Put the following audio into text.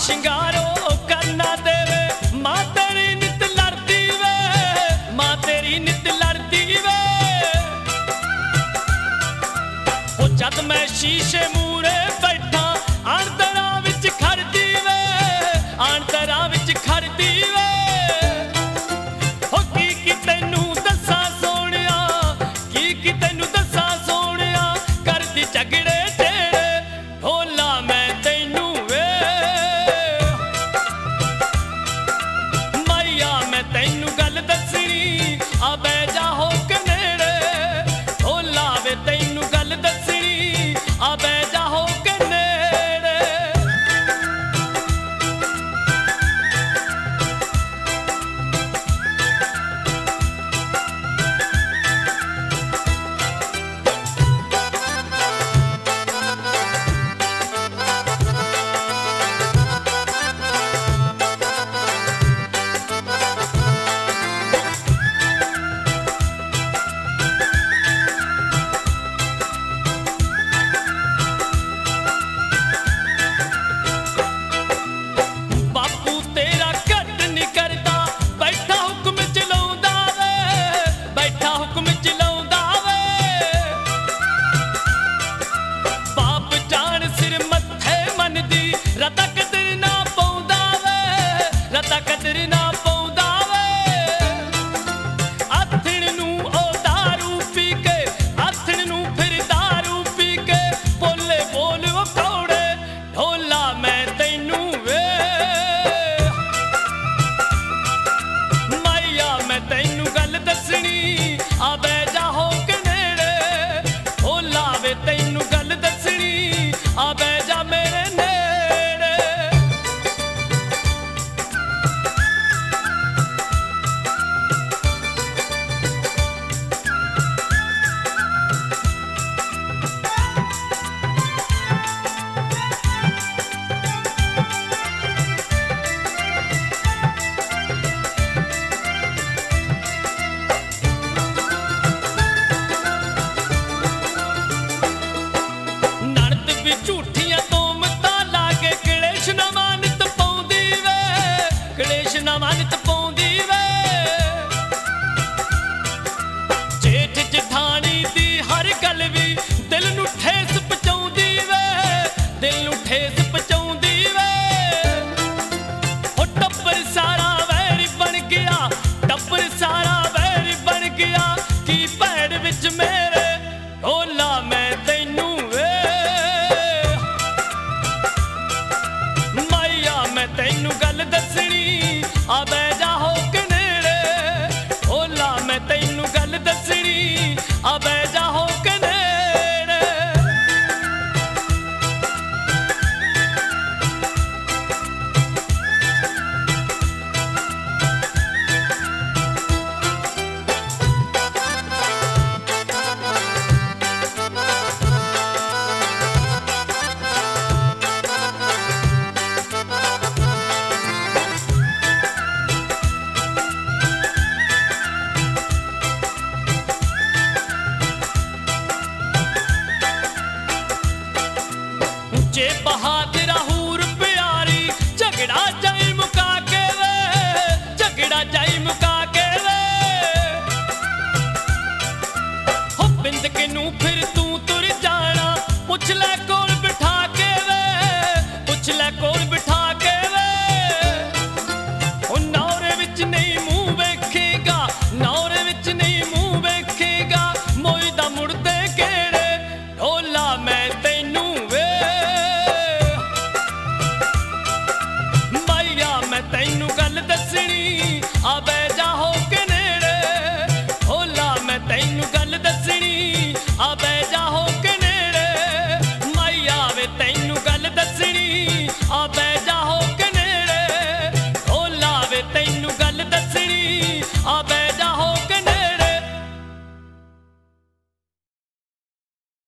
शिंगारो करना देवे मां तेरी नित लड़दी वे, मां तेरी नित लड़दी वे। ओ जद मैं शीशे मूरे बैठा आंतरा विच खड़दी वे, आंतरा विच खड़दी वे। ओ की तैनू दस्सां सोहणिया, की तैनू दस्सां सोहणिया, करदी झगड़े तेरे ढोला मैं तैनू वे। मैया मैं तैनू गल दसनी आ बै जा हो के नेड़े, ढोला वे तैनू गल दसनी आ बै जा हो के नेड़े। बापू तेरा घट नहीं करदा, बैठा हुक्म चलाउंदा वे, बैठा हुक्म चलाउंदा वे। बाप जान सिर मत्थे मनदी, रता कदर ना पाउंदा वे, रता कदर ना पाउंदा वे। आथण नूं ओ दारू पी के, आथण नूं फिर दारू पी के, बोले बोल ओ कौड़े ढोला मैं तैनू वे। मैया मैं तैनू गल दसनी आ बै जा हो के नेड़े, ढोला वे तैनू गल दसनी आ बै जा मेरे नेड़े। नड़द भी झूठियां तोमतां लागे, कलेश ना मानित पाउंदी वे, कलेश ना मानित पाउंदी वे। जेठ जठानी दी हर गल भी दिल नूं ठेस पहुंचाउंदी वे, दिल नूं ठेस पहुंचाउंदी वे। ओ टब्बर सारा वैरी बन गया, टब्बर सारा वैरी बन गया, की भैड़ विच मेरे ढोला मैं तैनू वे। मैया मैं तैनू गल दसनी आ बै जा हो के नेड़े, ढोला मैं तैनू गल दसनी आ बै जा हो के नेड़े। जे बहादुर हूर प्यारी, झगड़ा जाई मुका के वे, झगड़ा जाई मुका के वे। हो बिंद के नूं फिर तू तुर जाना, पुछ ले कोल बिठा के वे, पुछ ले कोल बिठा के वे। ओ नौरे विच नहीं मूंह वेखेगा, नौरे विच नहीं मूंह वेखेगा, मोई दा मुड़दे केड़े ढोला मैं तैनू वे। मैया मैं तैनू गल दसनी आ बै